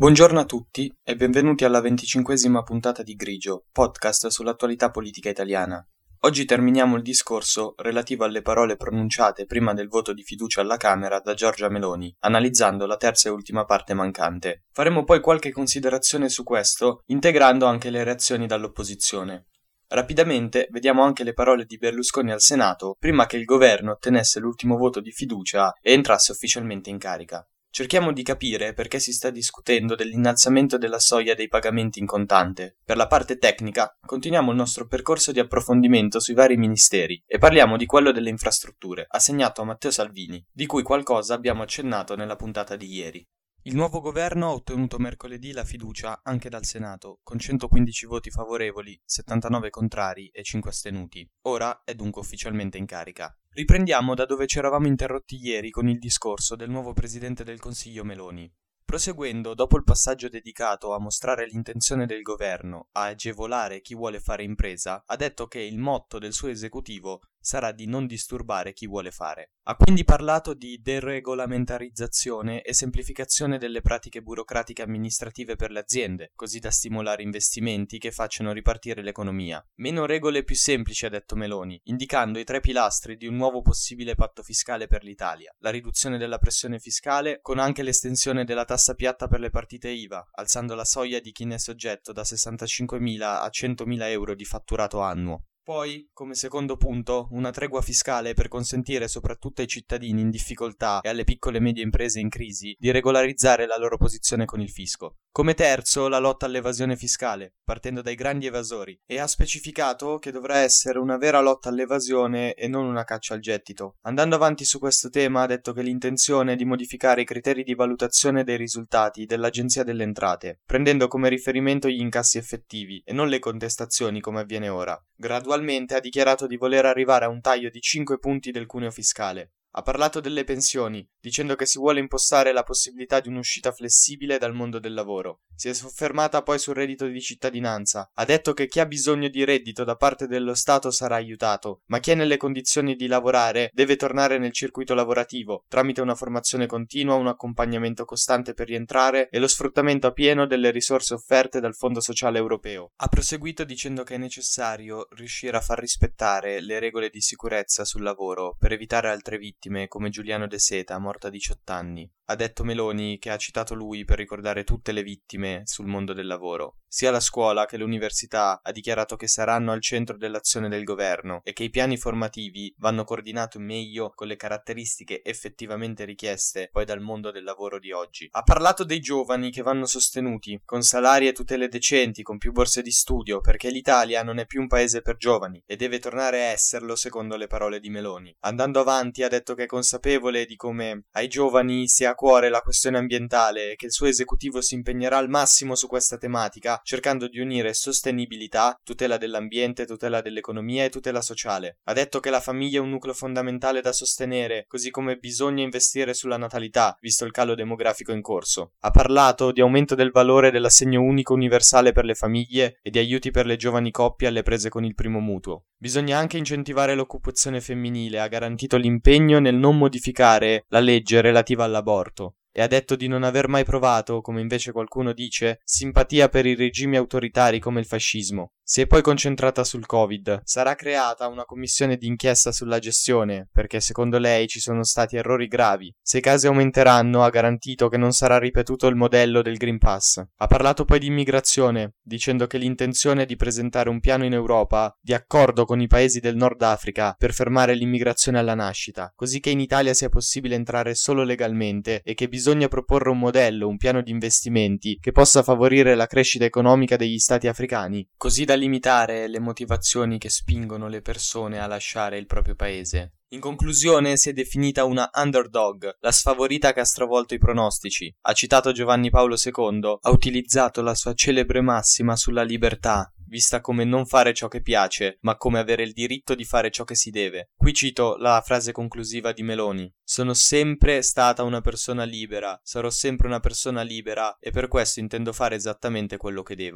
Buongiorno a tutti e benvenuti alla 25esima puntata di Grigio, podcast sull'attualità politica italiana. Oggi terminiamo il discorso relativo alle parole pronunciate prima del voto di fiducia alla Camera da Giorgia Meloni, analizzando la terza e ultima parte mancante. Faremo poi qualche considerazione su questo, integrando anche le reazioni dall'opposizione. Rapidamente vediamo anche le parole di Berlusconi al Senato prima che il governo ottenesse l'ultimo voto di fiducia e entrasse ufficialmente in carica. Cerchiamo di capire perché si sta discutendo dell'innalzamento della soglia dei pagamenti in contante. Per la parte tecnica, continuiamo il nostro percorso di approfondimento sui vari ministeri e parliamo di quello delle infrastrutture, assegnato a Matteo Salvini, di cui qualcosa abbiamo accennato nella puntata di ieri. Il nuovo governo ha ottenuto mercoledì la fiducia anche dal Senato, con 115 voti favorevoli, 79 contrari e 5 astenuti. Ora è dunque ufficialmente in carica. Riprendiamo da dove ci eravamo interrotti ieri con il discorso del nuovo Presidente del Consiglio Meloni. Proseguendo, dopo il passaggio dedicato a mostrare l'intenzione del governo a agevolare chi vuole fare impresa, ha detto che il motto del suo esecutivo sarà di non disturbare chi vuole fare. Ha quindi parlato di deregolamentarizzazione e semplificazione delle pratiche burocratiche amministrative per le aziende, così da stimolare investimenti che facciano ripartire l'economia. Meno regole più semplici, ha detto Meloni, indicando i 3 pilastri di un nuovo possibile patto fiscale per l'Italia. La riduzione della pressione fiscale, con anche l'estensione della tassa piatta per le partite IVA, alzando la soglia di chi ne è soggetto da 65.000 a 100.000 euro di fatturato annuo. Poi, come secondo punto, una tregua fiscale per consentire soprattutto ai cittadini in difficoltà e alle piccole e medie imprese in crisi di regolarizzare la loro posizione con il fisco. Come terzo, la lotta all'evasione fiscale, partendo dai grandi evasori, e ha specificato che dovrà essere una vera lotta all'evasione e non una caccia al gettito. Andando avanti su questo tema, ha detto che l'intenzione è di modificare i criteri di valutazione dei risultati dell'Agenzia delle Entrate, prendendo come riferimento gli incassi effettivi e non le contestazioni come avviene ora. Gradualmente ha dichiarato di voler arrivare a un taglio di 5 punti del cuneo fiscale. Ha parlato delle pensioni, dicendo che si vuole impostare la possibilità di un'uscita flessibile dal mondo del lavoro. Si è soffermata poi sul reddito di cittadinanza. Ha detto che chi ha bisogno di reddito da parte dello Stato sarà aiutato, ma chi è nelle condizioni di lavorare deve tornare nel circuito lavorativo, tramite una formazione continua, un accompagnamento costante per rientrare e lo sfruttamento a pieno delle risorse offerte dal Fondo Sociale Europeo. Ha proseguito dicendo che è necessario riuscire a far rispettare le regole di sicurezza sul lavoro per evitare altre vittime come Giuliano De Seta, morto a 18 anni. Ha detto Meloni che ha citato lui per ricordare tutte le vittime sul mondo del lavoro. Sia la scuola che l'università ha dichiarato che saranno al centro dell'azione del governo e che i piani formativi vanno coordinati meglio con le caratteristiche effettivamente richieste poi dal mondo del lavoro di oggi. Ha parlato dei giovani che vanno sostenuti, con salari e tutele decenti, con più borse di studio, perché l'Italia non è più un paese per giovani e deve tornare a esserlo secondo le parole di Meloni. Andando avanti ha detto che è consapevole di come ai giovani sia a cuore la questione ambientale e che il suo esecutivo si impegnerà al massimo su questa tematica, cercando di unire sostenibilità, tutela dell'ambiente, tutela dell'economia e tutela sociale. Ha detto che la famiglia è un nucleo fondamentale da sostenere, così come bisogna investire sulla natalità, visto il calo demografico in corso. Ha parlato di aumento del valore dell'assegno unico universale per le famiglie e di aiuti per le giovani coppie alle prese con il primo mutuo. Bisogna anche incentivare l'occupazione femminile, ha garantito l'impegno nel non modificare la legge relativa all'aborto. E ha detto di non aver mai provato, come invece qualcuno dice, simpatia per i regimi autoritari come il fascismo. Si è poi concentrata sul Covid. Sarà creata una commissione d'inchiesta sulla gestione, perché secondo lei ci sono stati errori gravi. Se i casi aumenteranno, ha garantito che non sarà ripetuto il modello del Green Pass. Ha parlato poi di immigrazione, dicendo che l'intenzione è di presentare un piano in Europa di accordo con i paesi del Nord Africa per fermare l'immigrazione alla nascita, così che in Italia sia possibile entrare solo legalmente e che bisogna proporre un modello, un piano di investimenti che possa favorire la crescita economica degli stati africani, così da limitare le motivazioni che spingono le persone a lasciare il proprio paese. In conclusione si è definita una underdog, la sfavorita che ha stravolto i pronostici. Ha citato Giovanni Paolo II, ha utilizzato la sua celebre massima sulla libertà, vista come non fare ciò che piace, ma come avere il diritto di fare ciò che si deve. Qui cito la frase conclusiva di Meloni. Sono sempre stata una persona libera, sarò sempre una persona libera e per questo intendo fare esattamente quello che devo.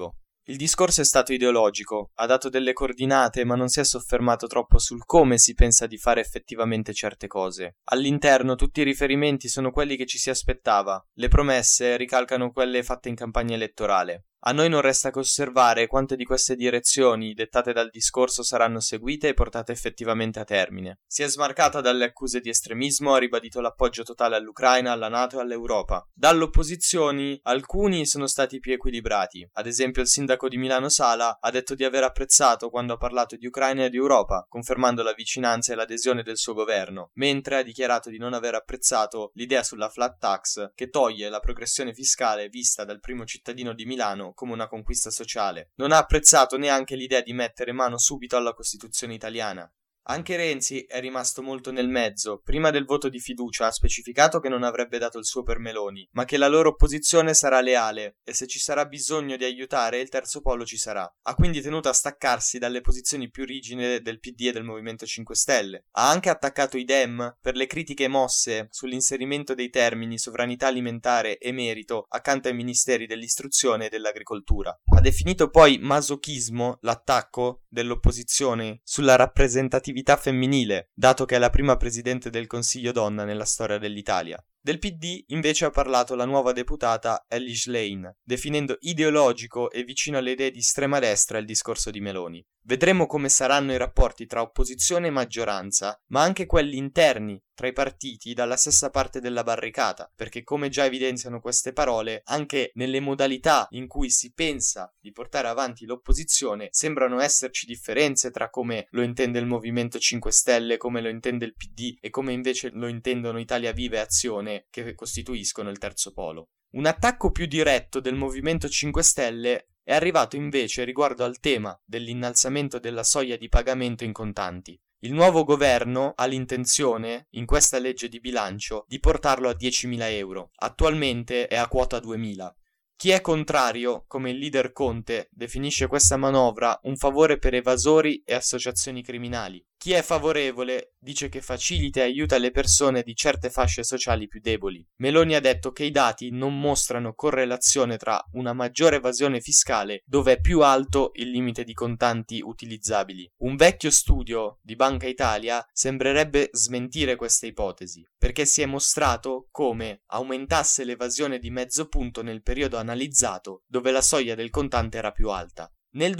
Il discorso è stato ideologico, ha dato delle coordinate ma non si è soffermato troppo sul come si pensa di fare effettivamente certe cose. All'interno tutti i riferimenti sono quelli che ci si aspettava, le promesse ricalcano quelle fatte in campagna elettorale. A noi non resta che osservare quante di queste direzioni dettate dal discorso saranno seguite e portate effettivamente a termine. Si è smarcata dalle accuse di estremismo, ha ribadito l'appoggio totale all'Ucraina, alla NATO e all'Europa. Dalle opposizioni, alcuni sono stati più equilibrati. Ad esempio il sindaco di Milano Sala ha detto di aver apprezzato quando ha parlato di Ucraina e di Europa, confermando la vicinanza e l'adesione del suo governo, mentre ha dichiarato di non aver apprezzato l'idea sulla flat tax che toglie la progressione fiscale vista dal primo cittadino di Milano come una conquista sociale. Non ha apprezzato neanche l'idea di mettere mano subito alla Costituzione italiana. Anche Renzi è rimasto molto nel mezzo. Prima del voto di fiducia ha specificato che non avrebbe dato il suo per Meloni, ma che la loro opposizione sarà leale e se ci sarà bisogno di aiutare il terzo polo ci sarà. Ha quindi tenuto a staccarsi dalle posizioni più rigide del PD e del Movimento 5 Stelle. Ha anche attaccato i Dem per le critiche mosse sull'inserimento dei termini sovranità alimentare e merito accanto ai ministeri dell'istruzione e dell'agricoltura. Ha definito poi masochismo l'attacco dell'opposizione sulla rappresentatività femminile, dato che è la prima presidente del Consiglio donna nella storia dell'Italia. Del PD invece ha parlato la nuova deputata Elly Schlein, definendo ideologico e vicino alle idee di estrema destra il discorso di Meloni. Vedremo come saranno i rapporti tra opposizione e maggioranza, ma anche quelli interni tra i partiti dalla stessa parte della barricata, perché come già evidenziano queste parole, anche nelle modalità in cui si pensa di portare avanti l'opposizione sembrano esserci differenze tra come lo intende il Movimento 5 Stelle, come lo intende il PD e come invece lo intendono Italia Viva e Azione, che costituiscono il terzo polo. Un attacco più diretto del Movimento 5 Stelle è arrivato invece riguardo al tema dell'innalzamento della soglia di pagamento in contanti. Il nuovo governo ha l'intenzione, in questa legge di bilancio, di portarlo a 10.000 euro. Attualmente è a quota 2.000. Chi è contrario, come il leader Conte, definisce questa manovra un favore per evasori e associazioni criminali. Chi è favorevole dice che facilita e aiuta le persone di certe fasce sociali più deboli. Meloni ha detto che i dati non mostrano correlazione tra una maggiore evasione fiscale dove è più alto il limite di contanti utilizzabili. Un vecchio studio di Banca Italia sembrerebbe smentire questa ipotesi, perché si è mostrato come aumentasse l'evasione di mezzo punto nel periodo analizzato dove la soglia del contante era più alta. Nel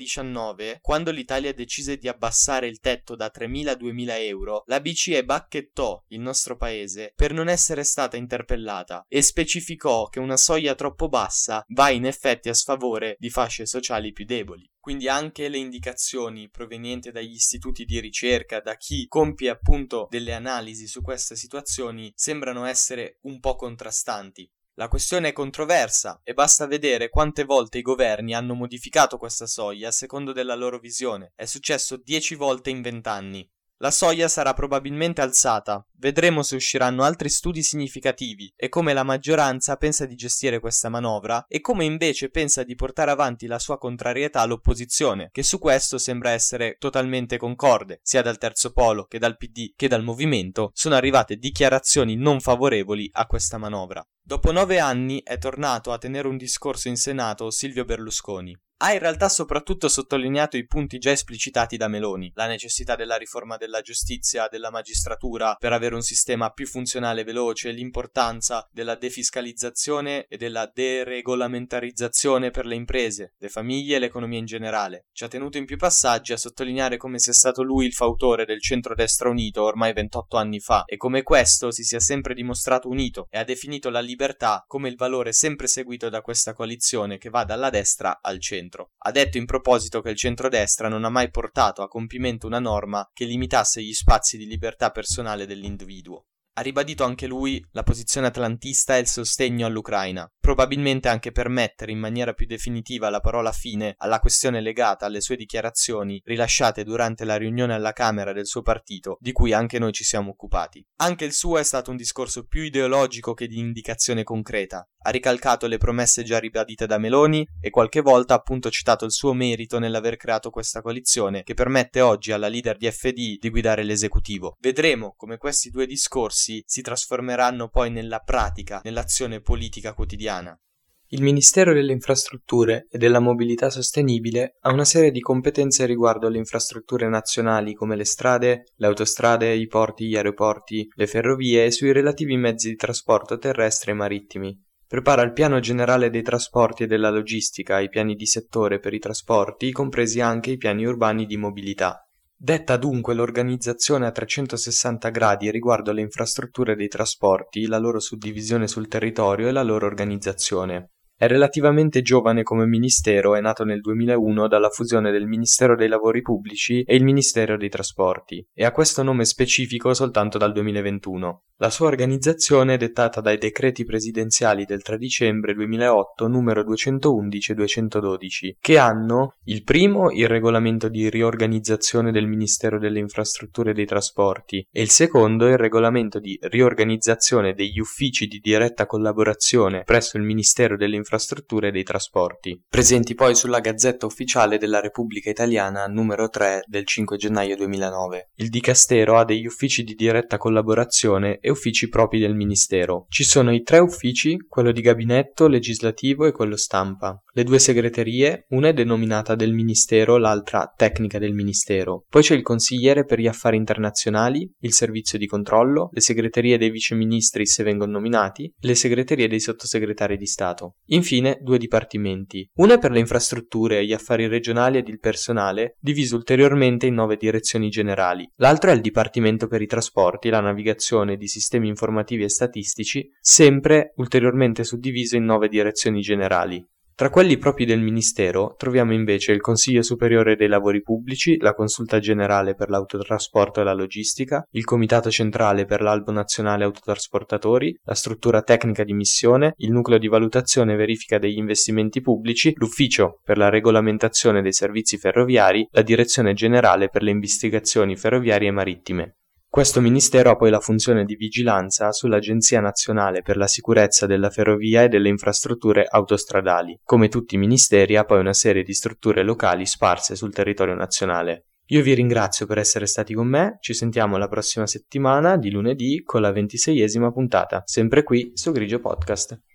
2019, quando l'Italia decise di abbassare il tetto da 3.000 a 2.000 euro, la BCE bacchettò il nostro paese per non essere stata interpellata e specificò che una soglia troppo bassa va in effetti a sfavore di fasce sociali più deboli. Quindi anche le indicazioni provenienti dagli istituti di ricerca, da chi compie appunto delle analisi su queste situazioni, sembrano essere un po' contrastanti. La questione è controversa e basta vedere quante volte i governi hanno modificato questa soglia a secondo della loro visione. È successo 10 volte in 20 anni. La soglia sarà probabilmente alzata, vedremo se usciranno altri studi significativi e come la maggioranza pensa di gestire questa manovra e come invece pensa di portare avanti la sua contrarietà all'opposizione, che su questo sembra essere totalmente concorde, sia dal terzo polo che dal PD che dal movimento sono arrivate dichiarazioni non favorevoli a questa manovra. Dopo 9 anni è tornato a tenere un discorso in Senato Silvio Berlusconi. Ha in realtà soprattutto sottolineato i punti già esplicitati da Meloni, la necessità della riforma della giustizia, della magistratura per avere un sistema più funzionale e veloce, l'importanza della defiscalizzazione e della deregolamentarizzazione per le imprese, le famiglie e l'economia in generale. Ci ha tenuto in più passaggi a sottolineare come sia stato lui il fautore del centrodestra unito ormai 28 anni fa e come questo si sia sempre dimostrato unito e ha definito la libertà come il valore sempre seguito da questa coalizione che va dalla destra al centro. Ha detto in proposito che il centrodestra non ha mai portato a compimento una norma che limitasse gli spazi di libertà personale dell'individuo. Ha ribadito anche lui la posizione atlantista e il sostegno all'Ucraina, probabilmente anche per mettere in maniera più definitiva la parola fine alla questione legata alle sue dichiarazioni rilasciate durante la riunione alla Camera del suo partito, di cui anche noi ci siamo occupati. Anche il suo è stato un discorso più ideologico che di indicazione concreta. Ha ricalcato le promesse già ribadite da Meloni e qualche volta ha appunto citato il suo merito nell'aver creato questa coalizione che permette oggi alla leader di FDI di guidare l'esecutivo. Vedremo come questi due discorsi si trasformeranno poi nella pratica, nell'azione politica quotidiana. Il Ministero delle Infrastrutture e della Mobilità Sostenibile ha una serie di competenze riguardo alle infrastrutture nazionali come le strade, le autostrade, i porti, gli aeroporti, le ferrovie e sui relativi mezzi di trasporto terrestre e marittimi. Prepara il piano generale dei trasporti e della logistica, i piani di settore per i trasporti, compresi anche i piani urbani di mobilità. Detta dunque l'organizzazione a 360 gradi riguardo alle infrastrutture dei trasporti, la loro suddivisione sul territorio e la loro organizzazione. È relativamente giovane come ministero, è nato nel 2001 dalla fusione del Ministero dei Lavori Pubblici e il Ministero dei Trasporti, e ha questo nome specifico soltanto dal 2021. La sua organizzazione è dettata dai decreti presidenziali del 3 dicembre 2008 numero 211 e 212, che hanno il primo il regolamento di riorganizzazione del Ministero delle Infrastrutture e dei Trasporti e il secondo il regolamento di riorganizzazione degli uffici di diretta collaborazione presso il Ministero delle Infrastrutture e dei Trasporti, presenti poi sulla Gazzetta Ufficiale della Repubblica Italiana numero 3 del 5 gennaio 2009. Il Dicastero ha degli uffici di diretta collaborazione e uffici propri del Ministero. Ci sono i 3 uffici, quello di gabinetto, legislativo e quello stampa. Le 2 segreterie, una è denominata del Ministero, l'altra tecnica del Ministero. Poi c'è il consigliere per gli affari internazionali, il servizio di controllo, le segreterie dei viceministri se vengono nominati, le segreterie dei sottosegretari di Stato. Infine 2 dipartimenti. Una è per le infrastrutture, gli affari regionali ed il personale, diviso ulteriormente in 9 direzioni generali. L'altro è il Dipartimento per i trasporti, la navigazione di sistemi informativi e statistici, sempre ulteriormente suddiviso in 9 direzioni generali. Tra quelli propri del Ministero troviamo invece il Consiglio Superiore dei Lavori Pubblici, la Consulta Generale per l'Autotrasporto e la Logistica, il Comitato Centrale per l'Albo Nazionale Autotrasportatori, la Struttura Tecnica di Missione, il Nucleo di Valutazione e Verifica degli Investimenti Pubblici, l'Ufficio per la Regolamentazione dei Servizi Ferroviari, la Direzione Generale per le Investigazioni Ferroviarie e Marittime. Questo ministero ha poi la funzione di vigilanza sull'Agenzia Nazionale per la Sicurezza della Ferrovia e delle Infrastrutture Autostradali. Come tutti i ministeri ha poi una serie di strutture locali sparse sul territorio nazionale. Io vi ringrazio per essere stati con me, ci sentiamo la prossima settimana di lunedì con la 26esima puntata, sempre qui su Grigio Podcast.